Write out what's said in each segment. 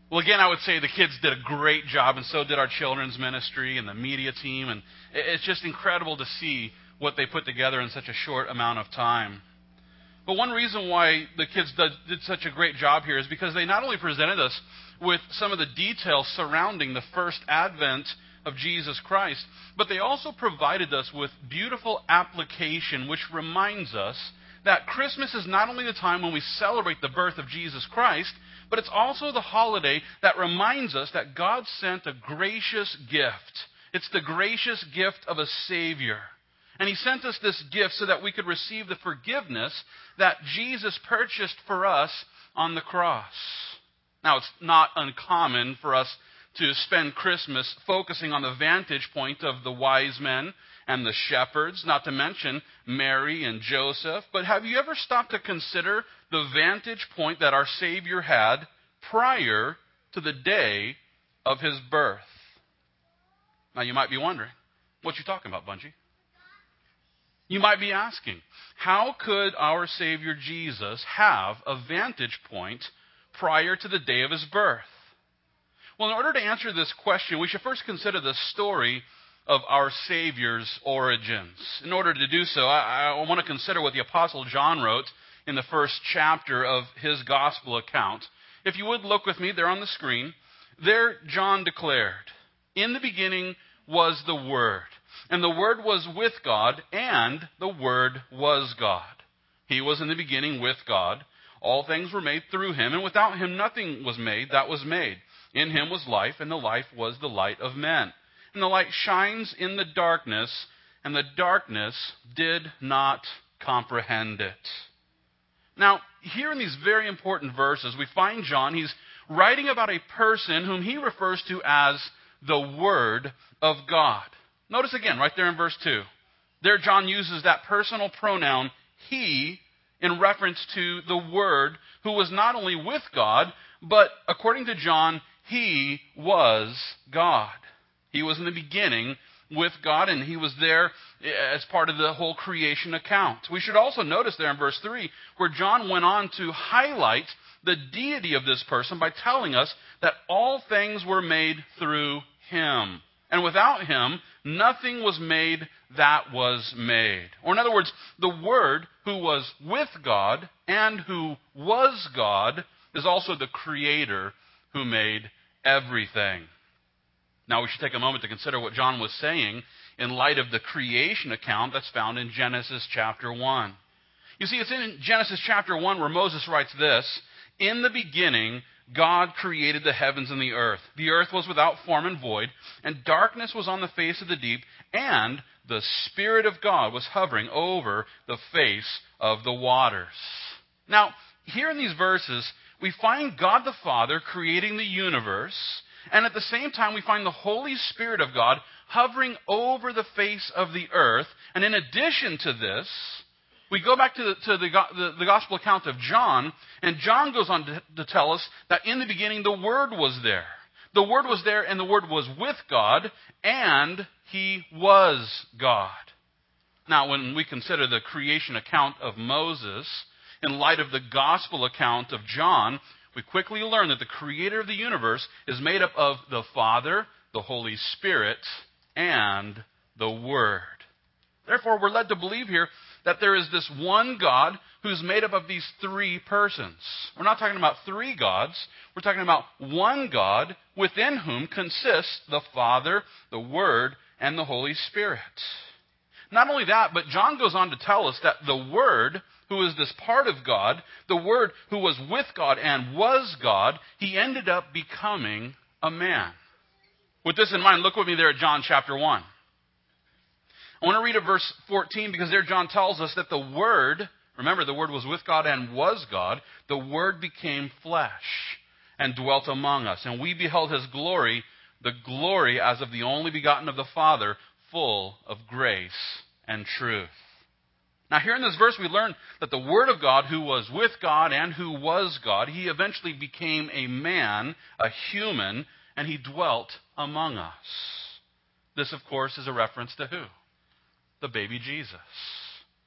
Well, again, I would say the kids did a great job, and so did our children's ministry and the media team. And it's just incredible to see what they put together in such a short amount of time. But one reason why the kids did such a great job here is because they not only presented us with some of the details surrounding the first advent of Jesus Christ, but they also provided us with beautiful application, which reminds us that Christmas is not only the time when we celebrate the birth of Jesus Christ, but it's also the holiday that reminds us that God sent a gracious gift. It's the gracious gift of a Savior. And He sent us this gift so that we could receive the forgiveness that Jesus purchased for us on the cross. Now, it's not uncommon for us to spend Christmas focusing on the vantage point of the wise men and the shepherds, not to mention Mary and Joseph. But have you ever stopped to consider the vantage point that our Savior had prior to the day of His birth? Now, you might be wondering, what you talking about, Bungie? You might be asking, how could our Savior Jesus have a vantage point prior to the day of His birth? Well, in order to answer this question, we should first consider the story of our Savior's origins. In order to do so, I want to consider what the Apostle John wrote in the first chapter of his gospel account. If you would look with me there on the screen, there John declared, "In the beginning was the Word, and the Word was with God, and the Word was God. He was in the beginning with God. All things were made through Him, and without Him nothing was made that was made. In Him was life, and the life was the light of men. And the light shines in the darkness, and the darkness did not comprehend it." Now, here in these very important verses, we find John, he's writing about a person whom he refers to as the Word of God. Notice again, right there in verse 2. There John uses that personal pronoun, he, in reference to the Word, who was not only with God, but according to John, He was God. He was in the beginning with God, and He was there as part of the whole creation account. We should also notice there in verse 3, where John went on to highlight the deity of this person by telling us that all things were made through Him. And without Him, nothing was made that was made. Or in other words, the Word who was with God and who was God is also the Creator who made everything. Now we should take a moment to consider what John was saying in light of the creation account that's found in Genesis chapter 1. You see, it's in Genesis chapter 1 where Moses writes this, "In the beginning, God created the heavens and the earth. The earth was without form and void, and darkness was on the face of the deep, and the Spirit of God was hovering over the face of the waters." Now, here in these verses, we find God the Father creating the universe, and at the same time we find the Holy Spirit of God hovering over the face of the earth. And in addition to this, we go back to the gospel account of John, and John goes on to tell us that in the beginning the Word was there. The Word was there, and the Word was with God, and He was God. Now, when we consider the creation account of Moses, in light of the gospel account of John, we quickly learn that the Creator of the universe is made up of the Father, the Holy Spirit, and the Word. Therefore, we're led to believe here that there is this one God who's made up of these three persons. We're not talking about three gods. We're talking about one God within whom consists the Father, the Word, and the Holy Spirit. Not only that, but John goes on to tell us that the Word, who is this part of God, the Word who was with God and was God, He ended up becoming a man. With this in mind, look with me there at John chapter 1. I want to read at verse 14 because there John tells us that the Word, remember the Word was with God and was God, the Word became flesh and dwelt among us. And we beheld His glory, the glory as of the only begotten of the Father, full of grace and truth. Now here in this verse we learn that the Word of God, who was with God and who was God, He eventually became a man, a human, and He dwelt among us. This, of course, is a reference to who? The baby Jesus.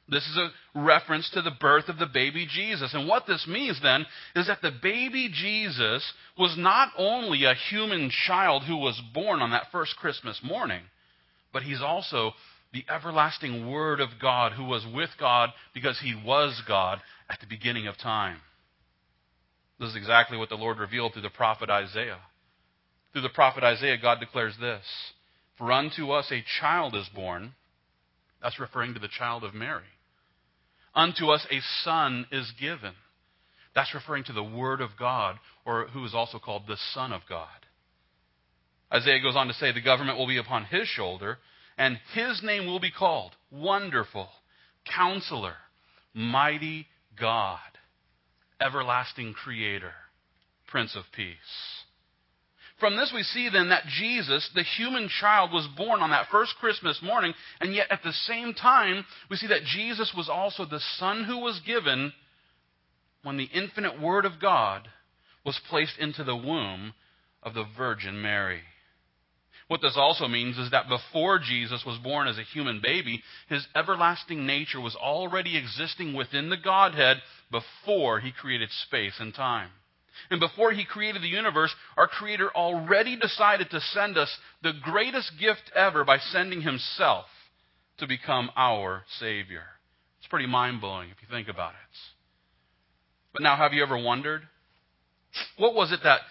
This is a reference to the birth of the baby Jesus. And what this means then is that the baby Jesus was not only a human child who was born on that first Christmas morning, but he's also the everlasting Word of God who was with God because he was God at the beginning of time. This is exactly what the Lord revealed through the prophet Isaiah. Through the prophet Isaiah, God declares this: "For unto us a child is born," that's referring to the child of Mary. "Unto us a son is given." That's referring to the Word of God, or who is also called the Son of God. Isaiah goes on to say the government will be upon his shoulder, and his name will be called Wonderful, Counselor, Mighty God, Everlasting Creator, Prince of Peace. From this we see then that Jesus, the human child, was born on that first Christmas morning, and yet at the same time we see that Jesus was also the Son who was given when the infinite Word of God was placed into the womb of the Virgin Mary. What this also means is that before Jesus was born as a human baby, his everlasting nature was already existing within the Godhead before he created space and time. And before he created the universe, our Creator already decided to send us the greatest gift ever by sending himself to become our Savior. It's pretty mind-blowing if you think about it. But now, have you ever wondered, what was it that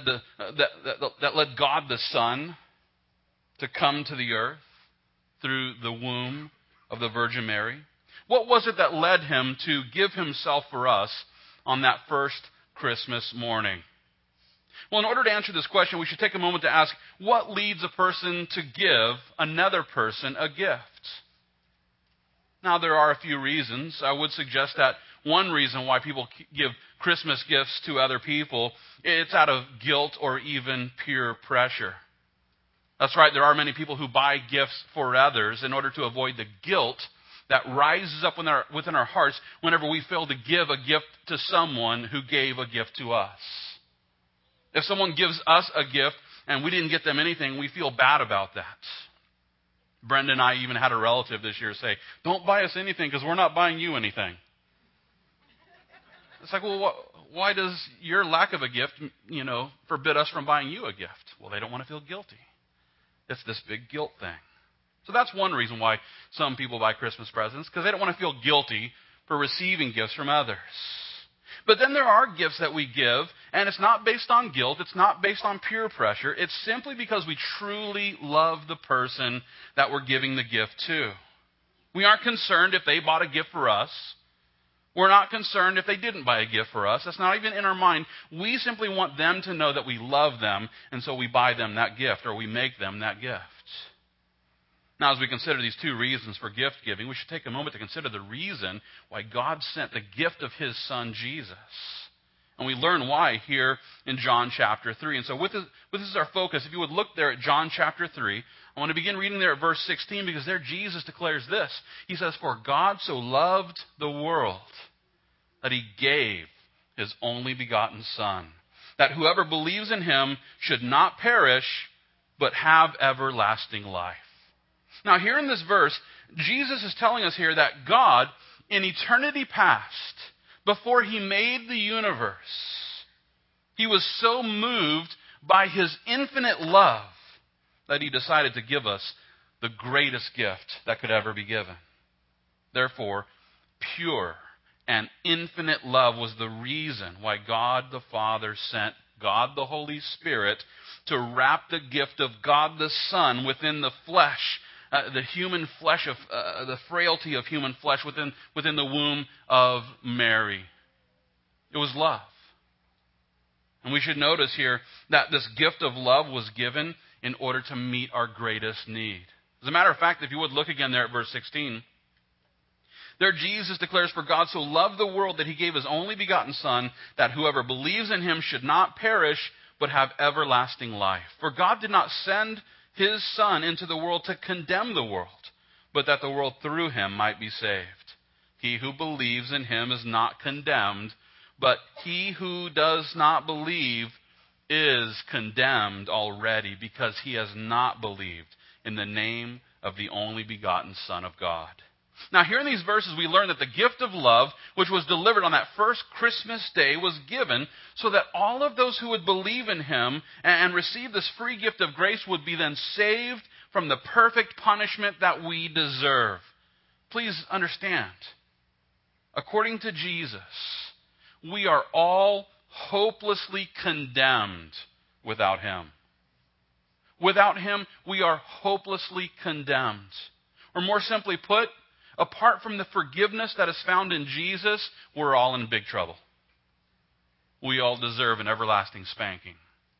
led God the Son to come to the earth through the womb of the Virgin Mary? What was it that led him to give himself for us on that first Christmas morning? Well, in order to answer this question, we should take a moment to ask, what leads a person to give another person a gift? Now, there are a few reasons. I would suggest that one reason why people give Christmas gifts to other people, it's out of guilt or even peer pressure. That's right, there are many people who buy gifts for others in order to avoid the guilt that rises up within our hearts whenever we fail to give a gift to someone who gave a gift to us. If someone gives us a gift and we didn't get them anything, we feel bad about that. Brenda and I even had a relative this year say, "Don't buy us anything because we're not buying you anything." It's like, well, why does your lack of a gift, forbid us from buying you a gift? Well, they don't want to feel guilty. It's this big guilt thing. So that's one reason why some people buy Christmas presents, because they don't want to feel guilty for receiving gifts from others. But then there are gifts that we give, and it's not based on guilt, it's not based on peer pressure, it's simply because we truly love the person that we're giving the gift to. We aren't concerned if they bought a gift for us. We're not concerned if they didn't buy a gift for us. That's not even in our mind. We simply want them to know that we love them, and so we buy them that gift, or we make them that gift. Now, as we consider these two reasons for gift giving, we should take a moment to consider the reason why God sent the gift of his Son, Jesus. And we learn why here in John chapter 3. And so with this is our focus. If you would look there at John chapter 3, I want to begin reading there at verse 16, because there Jesus declares this. He says, "For God so loved the world that he gave his only begotten Son, that whoever believes in him should not perish, but have everlasting life." Now, here in this verse, Jesus is telling us here that God, in eternity past, before he made the universe, he was so moved by his infinite love that he decided to give us the greatest gift that could ever be given. Therefore, pure and infinite love was the reason why God the Father sent God the Holy Spirit to wrap the gift of God the Son within the flesh, the human flesh of the frailty of human flesh within the womb of Mary. It was love. And we should notice here that this gift of love was given in order to meet our greatest need. As a matter of fact, if you would look again there at verse 16, there Jesus declares, "For God so loved the world that he gave his only begotten Son, that whoever believes in him should not perish, but have everlasting life. For God did not send his Son into the world to condemn the world, but that the world through him might be saved. He who believes in him is not condemned, but he who does not believe is condemned already, because he has not believed in the name of the only begotten Son of God. Now, here in these verses, we learn that the gift of love, which was delivered on that first Christmas day, was given so that all of those who would believe in him and receive this free gift of grace would be then saved from the perfect punishment that we deserve. Please understand, according to Jesus, we are all hopelessly condemned without him. Without him, we are hopelessly condemned. Or more simply put, apart from the forgiveness that is found in Jesus, we're all in big trouble. We all deserve an everlasting spanking.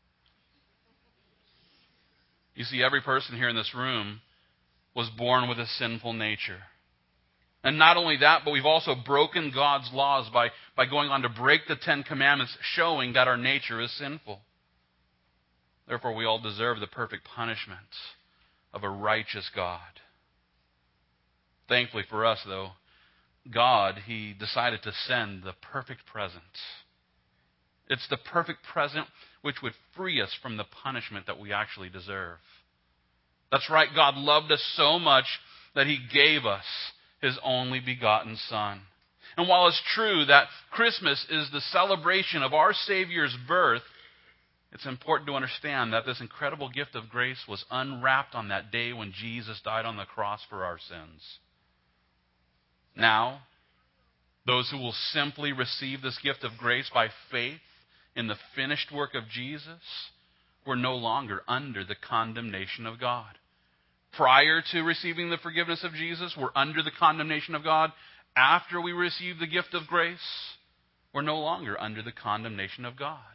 You see, every person here in this room was born with a sinful nature. And not only that, but we've also broken God's laws by going on to break the 10 Commandments, showing that our nature is sinful. Therefore, we all deserve the perfect punishment of a righteous God. Thankfully for us, though, God, he decided to send the perfect present. It's the perfect present which would free us from the punishment that we actually deserve. That's right, God loved us so much that he gave us his only begotten Son. And while it's true that Christmas is the celebration of our Savior's birth, it's important to understand that this incredible gift of grace was unwrapped on that day when Jesus died on the cross for our sins. Now, those who will simply receive this gift of grace by faith in the finished work of Jesus, we're no longer under the condemnation of God. Prior to receiving the forgiveness of Jesus, we're under the condemnation of God. After we receive the gift of grace, we're no longer under the condemnation of God.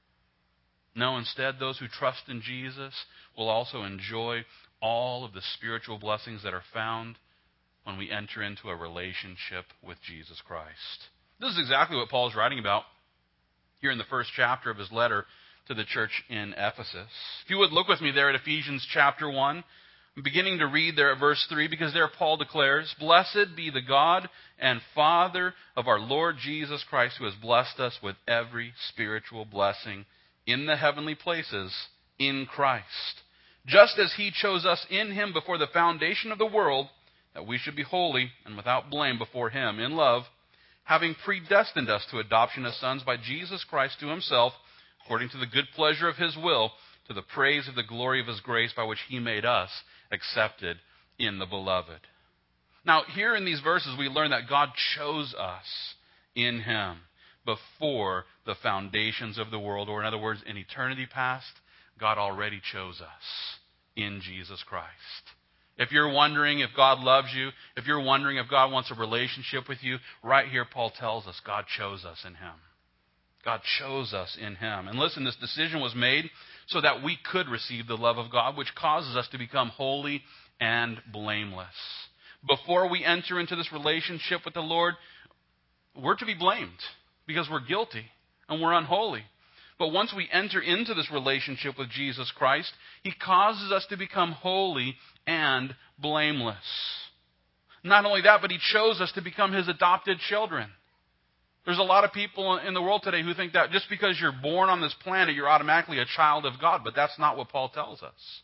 No, instead, those who trust in Jesus will also enjoy all of the spiritual blessings that are found when we enter into a relationship with Jesus Christ. This is exactly what Paul is writing about here in the first chapter of his letter to the church in Ephesus. If you would look with me there at Ephesians chapter 1, I'm beginning to read there at verse 3, because there Paul declares, "Blessed be the God and Father of our Lord Jesus Christ, who has blessed us with every spiritual blessing in the heavenly places in Christ, just as he chose us in him before the foundation of the world, that we should be holy and without blame before him in love, having predestined us to adoption as sons by Jesus Christ to himself, according to the good pleasure of his will, to the praise of the glory of his grace, by which he made us accepted in the beloved." Now, here in these verses, we learn that God chose us in him before the foundations of the world, or in other words, in eternity past, God already chose us in Jesus Christ. If you're wondering if God loves you, if you're wondering if God wants a relationship with you, right here Paul tells us God chose us in him. God chose us in him. And listen, this decision was made so that we could receive the love of God, which causes us to become holy and blameless. Before we enter into this relationship with the Lord, we're to be blamed because we're guilty and we're unholy. But once we enter into this relationship with Jesus Christ, he causes us to become holy and blameless. Not only that, but he chose us to become his adopted children. There's a lot of people in the world today who think that just because you're born on this planet, you're automatically a child of God. But that's not what Paul tells us.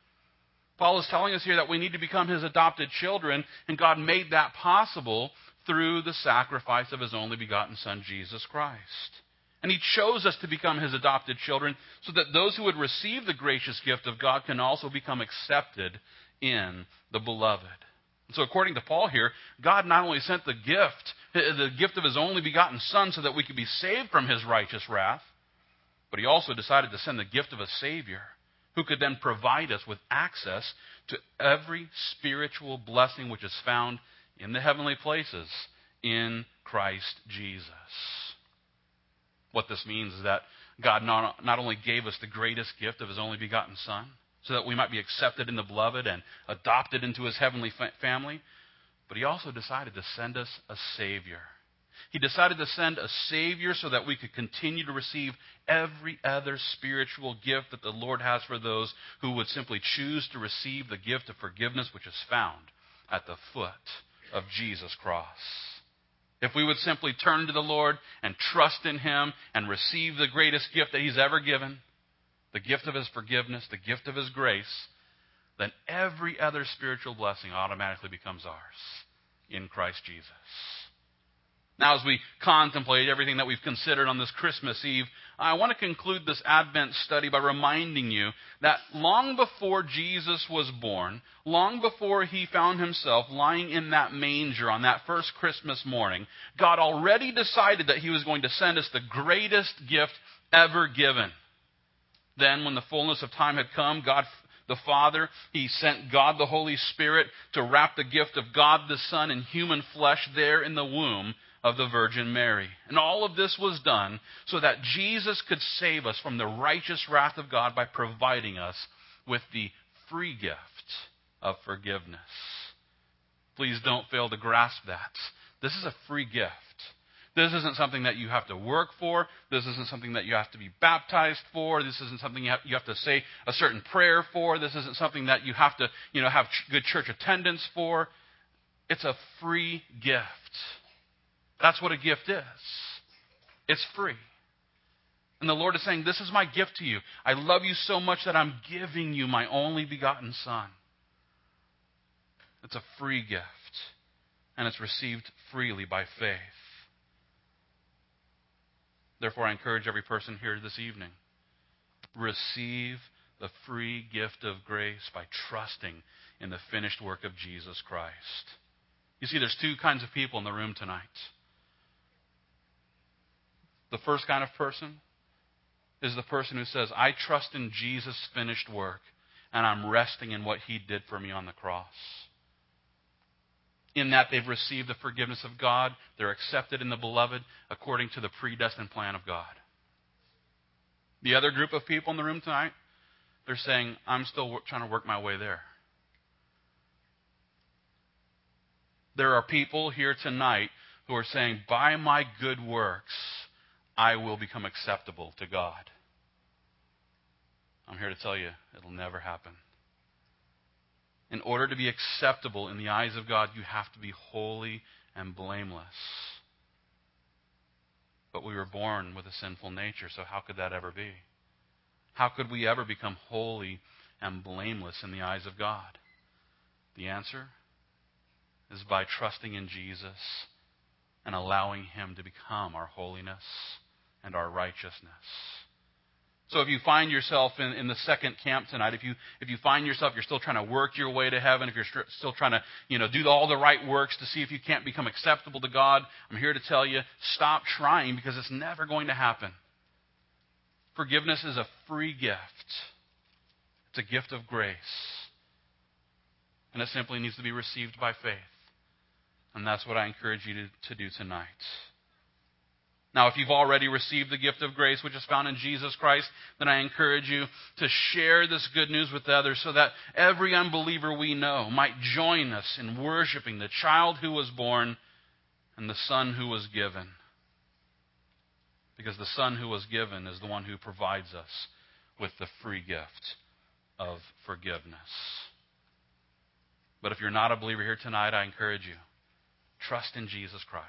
Paul is telling us here that we need to become his adopted children, and God made that possible through the sacrifice of his only begotten Son, Jesus Christ. And he chose us to become his adopted children so that those who would receive the gracious gift of God can also become accepted in the beloved. And so according to Paul here, God not only sent the gift of his only begotten Son so that we could be saved from his righteous wrath, but he also decided to send the gift of a Savior who could then provide us with access to every spiritual blessing which is found in the heavenly places in Christ Jesus. What this means is that God not only gave us the greatest gift of his only begotten Son, so that we might be accepted in the beloved and adopted into his heavenly family, but he also decided to send us a Savior. He decided to send a Savior so that we could continue to receive every other spiritual gift that the Lord has for those who would simply choose to receive the gift of forgiveness which is found at the foot of Jesus' cross. If we would simply turn to the Lord and trust in him and receive the greatest gift that he's ever given, the gift of his forgiveness, the gift of his grace, then every other spiritual blessing automatically becomes ours. in Christ Jesus. Now, as we contemplate everything that we've considered on this Christmas Eve, I want to conclude this Advent study by reminding you that long before Jesus was born, long before he found himself lying in that manger on that first Christmas morning, God already decided that he was going to send us the greatest gift ever given. Then, when the fullness of time had come, God the Father, he sent God the Holy Spirit to wrap the gift of God the Son in human flesh there in the womb of the Virgin Mary. And all of this was done so that Jesus could save us from the righteous wrath of God by providing us with the free gift of forgiveness. Please don't fail to grasp that. This is a free gift. This isn't something that you have to work for. This isn't something that you have to be baptized for. This isn't something you have to say a certain prayer for. This isn't something that you have to, have good church attendance for. It's a free gift. That's what a gift is. It's free. And the Lord is saying, this is my gift to you. I love you so much that I'm giving you my only begotten Son. It's a free gift. And it's received freely by faith. Therefore, I encourage every person here this evening, receive the free gift of grace by trusting in the finished work of Jesus Christ. You see, there's two kinds of people in the room tonight. The first kind of person is the person who says, I trust in Jesus' finished work, and I'm resting in what he did for me on the cross. In that they've received the forgiveness of God, they're accepted in the beloved according to the predestined plan of God. The other group of people in the room tonight, they're saying, I'm still trying to work my way there. There are people here tonight who are saying, by my good works, I will become acceptable to God. I'm here to tell you, it'll never happen. In order to be acceptable in the eyes of God, you have to be holy and blameless. But we were born with a sinful nature, so how could that ever be? How could we ever become holy and blameless in the eyes of God? The answer is by trusting in Jesus and allowing him to become our holiness and our righteousness. So if you find yourself in the second camp tonight, if you find yourself, you're still trying to work your way to heaven, if you're still trying to, do all the right works to see if you can't become acceptable to God, I'm here to tell you, stop trying because it's never going to happen. Forgiveness is a free gift. It's a gift of grace. And it simply needs to be received by faith. And that's what I encourage you to do tonight. Now, if you've already received the gift of grace, which is found in Jesus Christ, then I encourage you to share this good news with others so that every unbeliever we know might join us in worshiping the child who was born and the Son who was given. Because the Son who was given is the one who provides us with the free gift of forgiveness. But if you're not a believer here tonight, I encourage you, trust in Jesus Christ.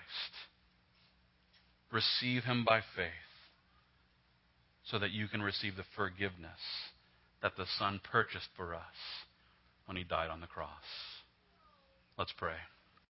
Receive him by faith so that you can receive the forgiveness that the Son purchased for us when he died on the cross. Let's pray.